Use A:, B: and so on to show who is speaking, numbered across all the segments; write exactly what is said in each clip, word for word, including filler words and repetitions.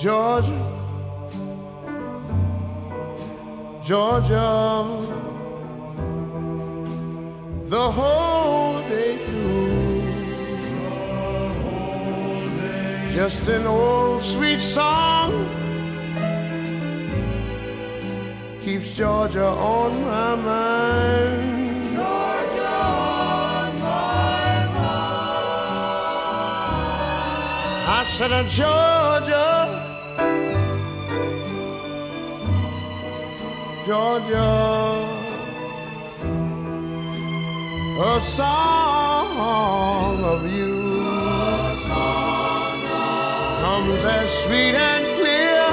A: Georgia, Georgia, the whole day through, just an old sweet song keeps Georgia on my mind.
B: Georgia on my mind.
A: I said, uh, Georgia, Georgia, a song of you
B: Song of
A: comes as sweet and clear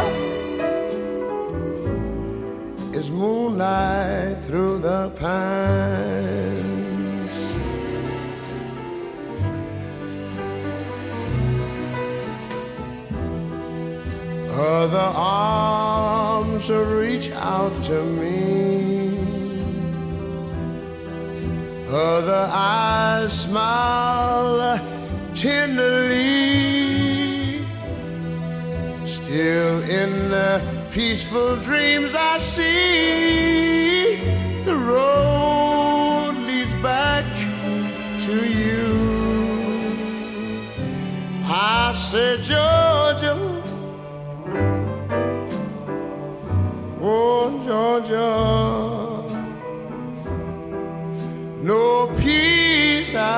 A: as moonlight through the pines. Other arms reach out to me, other eyes smile tenderly. Still in the peaceful dreams I see the road leads back to you. I said, Georgia, oh Georgia, no peace I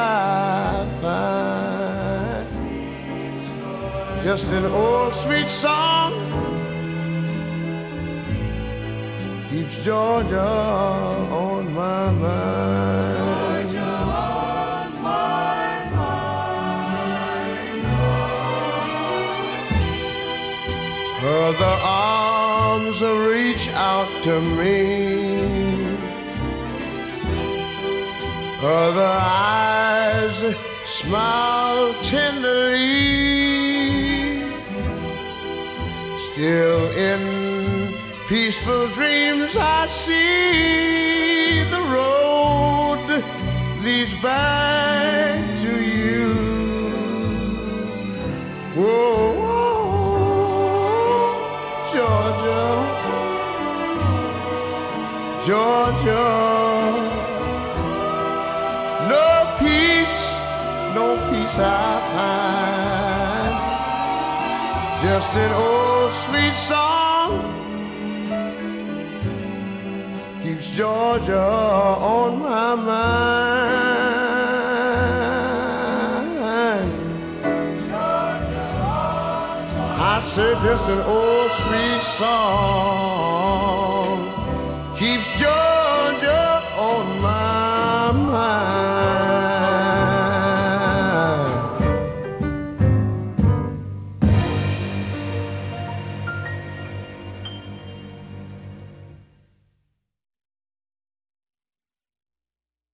A: find, just an old sweet song keeps Georgia on my mind.
B: Georgia on my mind.
A: Other arms reach out to me, other eyes smile tenderly. Still in peaceful dreams I see the road leads back to you. Whoa, whoa, Georgia, Georgia, no peace, no peace I find, just an old sweet song keeps Georgia on my mind.
B: Georgia on my
A: I said just an old sweet song